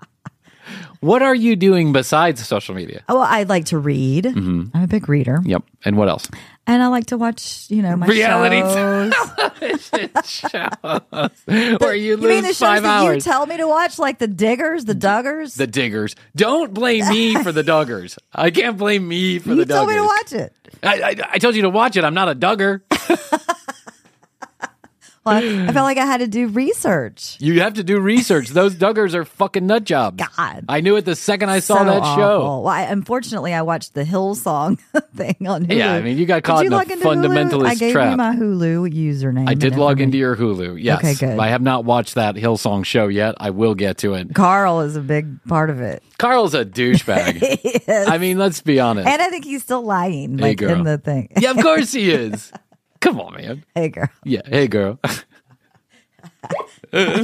Speaker 3: What are you doing besides social media?
Speaker 4: Well, I like to read. I'm a big reader.
Speaker 3: Yep. And what else?
Speaker 4: And I like to watch, my
Speaker 3: Reality
Speaker 4: shows.
Speaker 3: Where you
Speaker 4: You mean the
Speaker 3: lose
Speaker 4: shows
Speaker 3: 5
Speaker 4: that you
Speaker 3: hours.
Speaker 4: tell me to watch, like the Diggers, the Duggars?
Speaker 3: The Diggers. Don't blame me for the Duggars. I can't blame me for
Speaker 4: you
Speaker 3: the Duggars.
Speaker 4: told me to watch it.
Speaker 3: I told you to watch it. I'm not a Duggar.
Speaker 4: Well, I felt like I had to do research.
Speaker 5: You have to do research. Those Duggars are fucking nut jobs.
Speaker 4: God.
Speaker 5: I knew it the second I saw
Speaker 4: So
Speaker 5: that show.
Speaker 4: awful. Well, unfortunately, I watched the Hillsong thing on Hulu.
Speaker 5: Yeah, I mean, you got
Speaker 4: Did
Speaker 5: caught
Speaker 4: you
Speaker 5: in a
Speaker 4: log into
Speaker 5: fundamentalist
Speaker 4: Hulu? I gave
Speaker 5: trap.
Speaker 4: you my Hulu username.
Speaker 5: I did
Speaker 4: and
Speaker 5: log into
Speaker 4: information.
Speaker 5: your Hulu, yes.
Speaker 4: Okay, good.
Speaker 5: I have not watched that Hillsong show yet. I will get to it.
Speaker 4: Carl is a big part of it.
Speaker 5: Carl's a douchebag. I mean, let's be honest.
Speaker 4: And I think he's still lying,
Speaker 5: Hey,
Speaker 4: like
Speaker 5: girl.
Speaker 4: in the thing.
Speaker 5: Yeah, of course he is. Come on, man.
Speaker 4: Hey, girl.
Speaker 5: Yeah, hey, girl. Okay,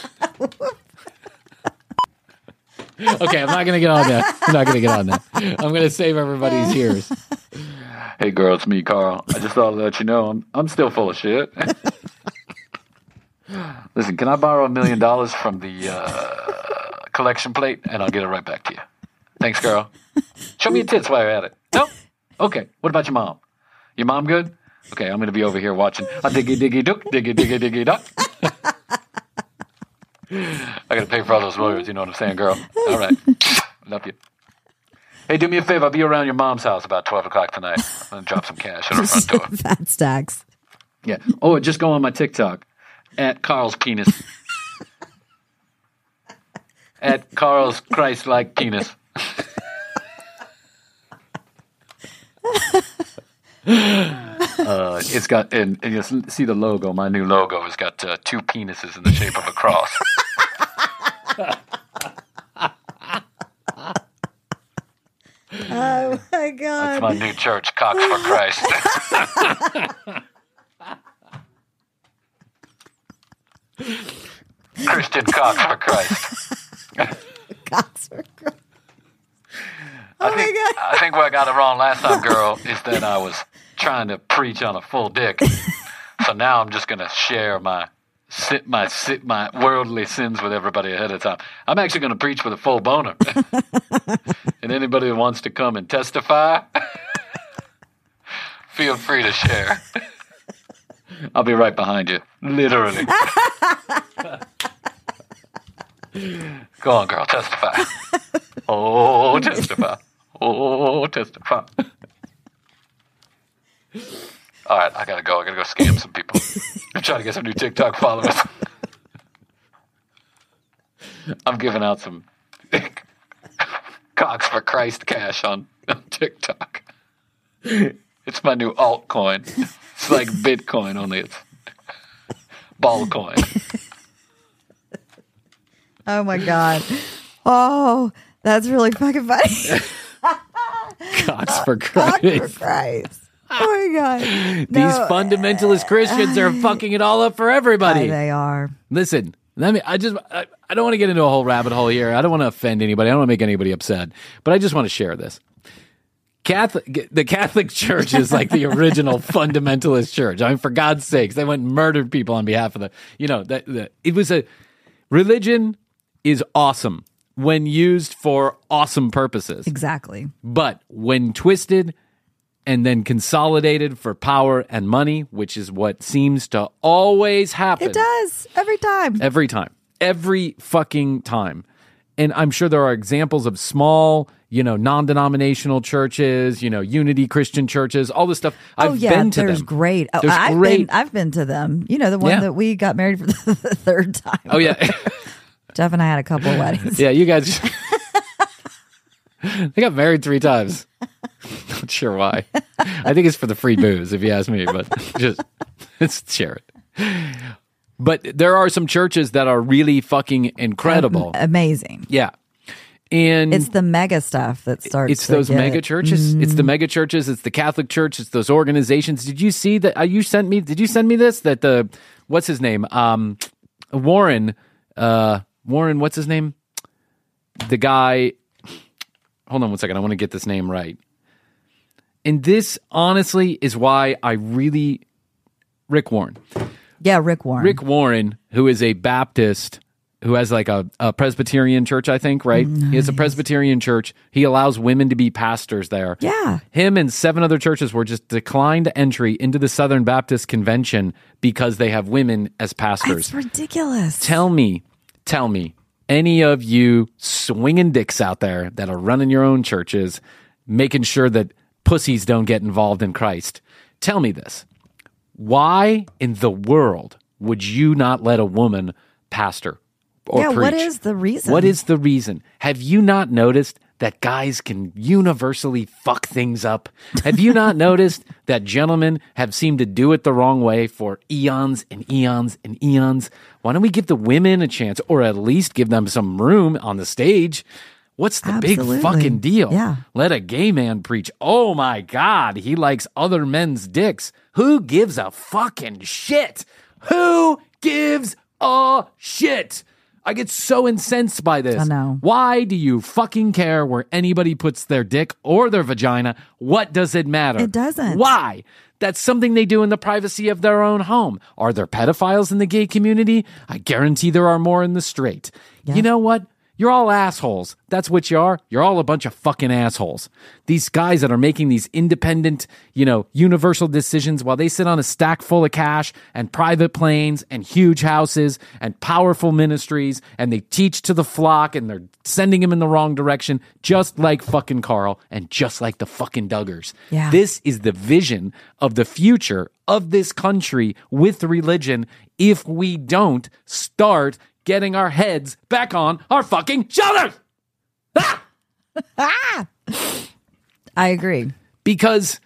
Speaker 5: I'm not going to get on that. I'm going to save everybody's ears. Hey, girl, it's me, Carl. I just thought I'd let you know I'm still full of shit. Listen, can I borrow $1 million from the collection plate, and I'll get it right back to you. Thanks, girl. Show me your tits while you're at it. No? Okay. What about your mom? Your mom good? Okay, I'm going to be over here watching a diggy diggy duck, diggy diggy diggy duck. I got to pay for all those lawyers, you know what I'm saying, girl? All right. Love you. Hey, do me a favor. I'll be around your mom's house about 12 o'clock tonight. I'm going to drop some cash at her front door.
Speaker 4: Fat stacks.
Speaker 5: Yeah. Oh, just go on my TikTok. At Carl's penis. At Carl's Christ-like penis. It's got, and you'll see the logo. My new logo has got 2 penises in the shape of a cross.
Speaker 4: Oh my God.
Speaker 5: That's my new church, Cox for Christ. Christian Cox for Christ.
Speaker 4: Cox for Christ.
Speaker 5: I think what I got it wrong last time, girl, is that I was trying to preach on a full dick. So now I'm just going to share my worldly sins with everybody ahead of time. I'm actually going to preach with a full boner. And anybody that wants to come and testify, feel free to share. I'll be right behind you, literally. Go on, girl, testify. Oh, testify. Oh, testify. All right, I gotta go. I gotta go scam some people. I'm trying to get some new TikTok followers. I'm giving out some Cox for Christ cash on TikTok. It's my new altcoin. It's like Bitcoin, only it's ball coin.
Speaker 4: Oh my God. Oh, that's really fucking funny.
Speaker 5: Cox for
Speaker 4: Cox
Speaker 5: Christ.
Speaker 4: for Christ. Oh my God.
Speaker 5: These fundamentalist Christians are fucking it all up for everybody.
Speaker 4: They are.
Speaker 5: Listen, I don't want to get into a whole rabbit hole here. I don't want to offend anybody. I don't want to make anybody upset. But I just want to share this. The Catholic Church is like the original fundamentalist church. I mean, for God's sakes, they went and murdered people on behalf of religion is awesome when used for awesome purposes.
Speaker 4: Exactly.
Speaker 5: But when twisted and then consolidated for power and money, which is what seems to always happen.
Speaker 4: It does. Every time.
Speaker 5: Every time. Every fucking time. And I'm sure there are examples of small, non-denominational churches, Unity Christian churches, all this stuff. I've been to
Speaker 4: there's
Speaker 5: them.
Speaker 4: Great. Oh,
Speaker 5: There's
Speaker 4: I've been to them. The one that we got married for the third time.
Speaker 5: Oh, yeah.
Speaker 4: Jeff and I had a couple of weddings.
Speaker 5: Yeah, you guys. They got married 3 times. Not sure why. I think it's for the free booze, if you ask me, but just share it. But there are some churches that are really fucking incredible.
Speaker 4: Amazing.
Speaker 5: Yeah. And
Speaker 4: it's the mega stuff that starts.
Speaker 5: It's those mega churches. Mm-hmm. It's the mega churches. It's the Catholic Church. It's those organizations. Did you see that? Did you send me this? That what's his name? Warren, what's his name? The guy. Hold on one second. I want to get this name right. And this, honestly, is why I really... Rick Warren.
Speaker 4: Yeah, Rick Warren.
Speaker 5: Rick Warren, who is a Baptist, who has like a Presbyterian church, I think, right? Nice. He has a Presbyterian church. He allows women to be pastors there.
Speaker 4: Yeah.
Speaker 5: Him and 7 other churches were just declined entry into the Southern Baptist Convention because they have women as pastors.
Speaker 4: That's ridiculous.
Speaker 5: Tell me, any of you swinging dicks out there that are running your own churches, making sure that pussies don't get involved in Christ, tell me this. Why in the world would you not let a woman pastor or preach?
Speaker 4: What is the reason?
Speaker 5: What is the reason? Have you not noticed that guys can universally fuck things up? Have you not noticed that gentlemen have seemed to do it the wrong way for eons and eons and eons? Why don't we give the women a chance, or at least give them some room on the stage? What's the
Speaker 4: Absolutely.
Speaker 5: big fucking deal?
Speaker 4: Yeah.
Speaker 5: Let a gay man preach. Oh my God, he likes other men's dicks. Who gives a fucking shit? Who gives a shit? I get so incensed by this.
Speaker 4: I know.
Speaker 5: Why do you fucking care where anybody puts their dick or their vagina? What does it matter?
Speaker 4: It doesn't.
Speaker 5: Why? That's something they do in the privacy of their own home. Are there pedophiles in the gay community? I guarantee there are more in the straight.
Speaker 4: Yeah.
Speaker 5: You know what? You're all assholes. That's what you are. You're all a bunch of fucking assholes. These guys that are making these independent, universal decisions while they sit on a stack full of cash and private planes and huge houses and powerful ministries, and they teach to the flock and they're sending them in the wrong direction, just like fucking Carl and just like the fucking Duggars.
Speaker 4: Yeah.
Speaker 5: This is the vision of the future of this country with religion if we don't start getting our heads back on our fucking shoulders. Ah!
Speaker 4: I agree.
Speaker 5: Because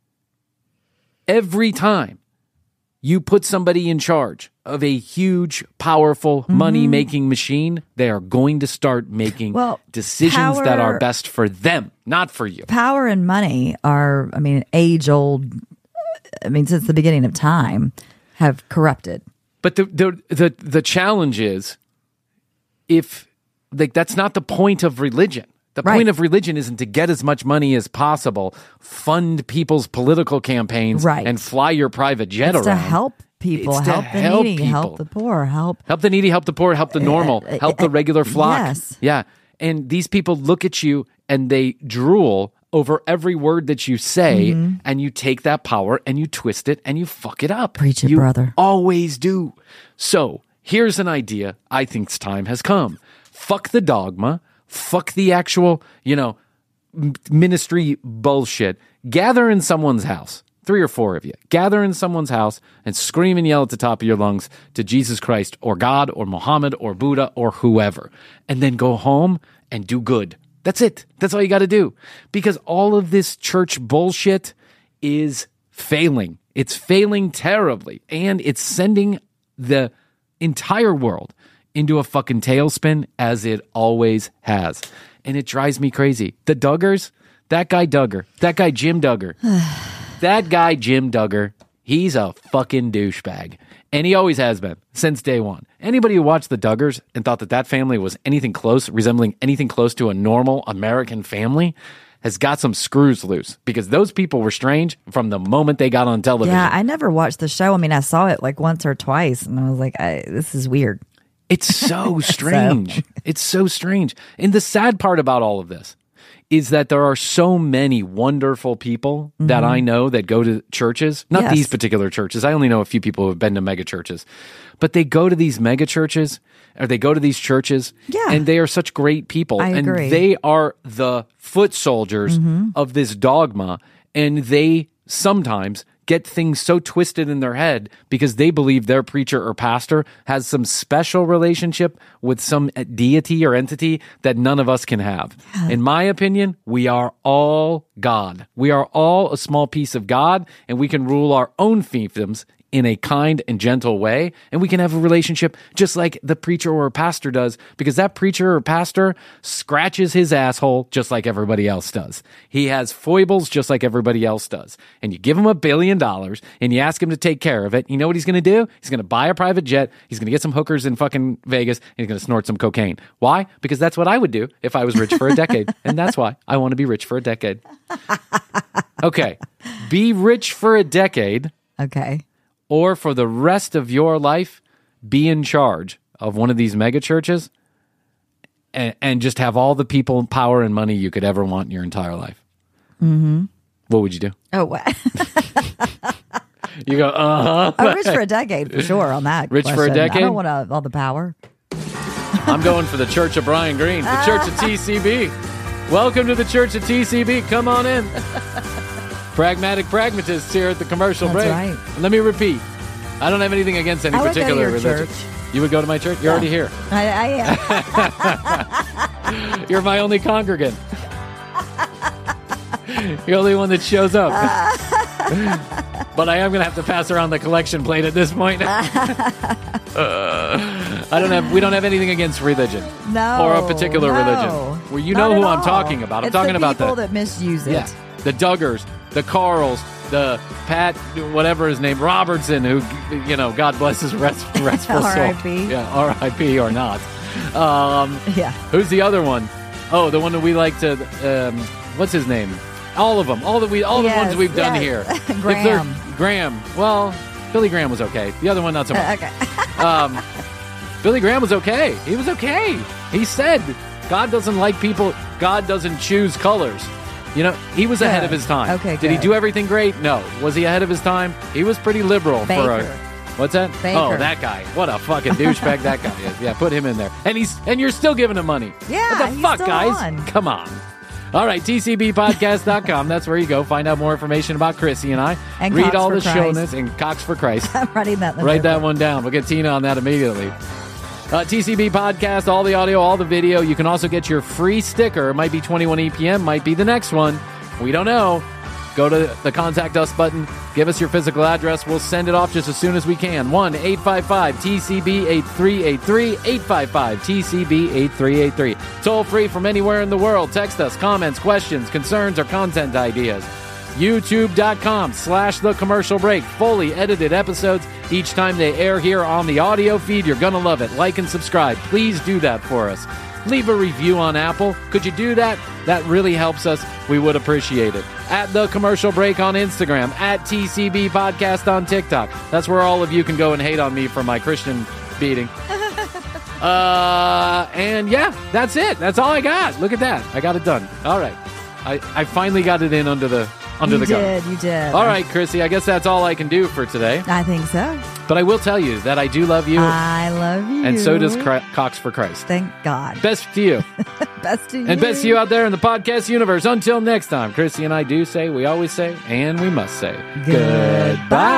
Speaker 5: every time you put somebody in charge of a huge, powerful, money-making machine, they are going to start making decisions that are best for them, not for you.
Speaker 4: Power and money are, age-old, since the beginning of time, have corrupted.
Speaker 5: But the challenge is, if that's not the point of religion. The point of religion isn't to get as much money as possible, fund people's political campaigns, and fly your private jet around.
Speaker 4: To help people,
Speaker 5: It's to
Speaker 4: help the
Speaker 5: help
Speaker 4: needy,
Speaker 5: people.
Speaker 4: help the poor, help
Speaker 5: the needy, help the poor, help the normal, help the regular flock.
Speaker 4: Yes.
Speaker 5: Yeah. And these people look at you and they drool over every word that you say, and you take that power and you twist it and you fuck it up.
Speaker 4: Preach it,
Speaker 5: you
Speaker 4: brother.
Speaker 5: Always do. So here's an idea. I think time has come. Fuck the dogma. Fuck the actual, ministry bullshit. Gather in someone's house. 3 or 4 of you. Gather in someone's house and scream and yell at the top of your lungs to Jesus Christ or God or Muhammad or Buddha or whoever. And then go home and do good. That's it. That's all you got to do. Because all of this church bullshit is failing. It's failing terribly. And it's sending the entire world into a fucking tailspin, as it always has. And it drives me crazy. The Duggars, that guy Duggar, that guy Jim Duggar, he's a fucking douchebag. And he always has been, since day one. Anybody who watched the Duggars and thought that family was resembling anything close to a normal American family has got some screws loose, because those people were strange from the moment they got on television.
Speaker 4: Yeah, I never watched the show. I saw it like once or twice, and I was like, this is weird.
Speaker 5: It's so strange. It's so strange. And the sad part about all of this is that there are so many wonderful people that I know that go to churches, not these particular churches. I only know a few people who have been to mega churches, but they go to these mega churches, or they go to these churches, and they are such great people.
Speaker 4: I agree.
Speaker 5: And they are the foot soldiers of this dogma, and they sometimes get things so twisted in their head because they believe their preacher or pastor has some special relationship with some deity or entity that none of us can have. Yeah. In my opinion, we are all God. We are all a small piece of God, and we can rule our own fiefdoms in a kind and gentle way, and we can have a relationship just like the preacher or pastor does, because that preacher or pastor scratches his asshole just like everybody else does. He has foibles just like everybody else does. And you give him $1 billion and you ask him to take care of it. You know what he's going to do? He's going to buy a private jet. He's going to get some hookers in fucking Vegas, and he's going to snort some cocaine. Why? Because that's what I would do if I was rich for a decade. And that's why I want to be rich for a decade. Okay. Be rich for a decade.
Speaker 4: Okay.
Speaker 5: Or for the rest of your life, be in charge of one of these mega churches and just have all the people, power, and money you could ever want in your entire life. Mm-hmm. What would you do?
Speaker 4: Oh, what?
Speaker 5: You go,
Speaker 4: I'm rich for a decade, for sure, on that
Speaker 5: Rich
Speaker 4: question.
Speaker 5: for a decade?
Speaker 4: I don't want all the power.
Speaker 5: I'm going for the Church of Brian Green, the Church of TCB. Welcome to the Church of TCB. Come on in. Pragmatic pragmatists here at the commercial break.
Speaker 4: Right.
Speaker 5: Let me repeat.
Speaker 3: I don't have anything against any
Speaker 4: I would go to
Speaker 3: particular
Speaker 4: your
Speaker 3: religion.
Speaker 4: church.
Speaker 3: You would go to my church? You're already here.
Speaker 4: I am.
Speaker 3: You're my only congregant. You're the only one that shows up. But I am going to have to pass around the collection plate at this point. We don't have anything against religion.
Speaker 4: No.
Speaker 3: Or a particular religion. Well, you know
Speaker 4: Not
Speaker 3: who
Speaker 4: at
Speaker 3: I'm
Speaker 4: all.
Speaker 3: talking about. I'm
Speaker 4: It's
Speaker 3: talking
Speaker 4: the
Speaker 3: about
Speaker 4: people that misuse it.
Speaker 3: Yeah, the Duggars, the Carls, the Pat, whatever his name, Robertson, who, God bless his restful soul.
Speaker 4: R.I.P..
Speaker 3: Yeah, R.I.P. or not.
Speaker 4: Yeah.
Speaker 3: Who's the other one? Oh, the one that we like to. What's his name? All of them. All the ones we've done here.
Speaker 4: Graham.
Speaker 3: Graham. Well, Billy Graham was okay. The other one not so much.
Speaker 4: Okay.
Speaker 3: Billy Graham was okay. He was okay. He said God doesn't like people. God doesn't choose colors. He was ahead of his time.
Speaker 4: Okay,
Speaker 3: Did he
Speaker 4: good.
Speaker 3: do everything great? No. Was he ahead of his time? He was pretty liberal for
Speaker 4: Baker.
Speaker 3: a. What's that?
Speaker 4: Baker.
Speaker 3: Oh, that guy. What a fucking douchebag that guy is. Yeah, put him in there. And you're still giving him money.
Speaker 4: Yeah,
Speaker 3: What the
Speaker 4: he's
Speaker 3: fuck,
Speaker 4: still
Speaker 3: guys?
Speaker 4: on.
Speaker 3: Come on. All right, tcbpodcast.com. That's where you go. Find out more information about Chrissy and I.
Speaker 4: And
Speaker 3: Read
Speaker 4: Cox
Speaker 3: all
Speaker 4: for
Speaker 3: the show
Speaker 4: Christ.
Speaker 3: notes and Cox for Christ.
Speaker 4: I'm writing that. in the
Speaker 3: Write that
Speaker 4: notebook.
Speaker 3: one down. We'll get Tina on that immediately. TCB Podcast, all the audio, all the video. You can also get your free sticker. It might be 21 EPM, might be the next one. We don't know. Go to the Contact Us button. Give us your physical address. We'll send it off just as soon as we can. 1-855-TCB-8383. 855-TCB-8383. Toll free from anywhere in the world. Text us comments, questions, concerns, or content ideas. YouTube.com/The Commercial Break. Fully edited episodes each time they air here on the audio feed. You're going to love it. Like and subscribe. Please do that for us. Leave a review on Apple. Could you do that? That really helps us. We would appreciate it. At The Commercial Break on Instagram. At TCB Podcast on TikTok. That's where all of you can go and hate on me for my Christian beating. And yeah, that's it. That's all I got. Look at that. I got it done. All right. I finally got it in under the gun.
Speaker 4: You did.
Speaker 3: All right, Chrissy, I guess that's all I can do for today.
Speaker 4: I think so.
Speaker 3: But I will tell you that I do love you,
Speaker 4: I love you.
Speaker 3: and so does Cox for Christ.
Speaker 4: Thank God.
Speaker 3: Best to you.
Speaker 4: Best to you.
Speaker 3: And best to you out there in the podcast universe. Until next time, Chrissy and I do say, we always say, and we must say,
Speaker 4: Goodbye.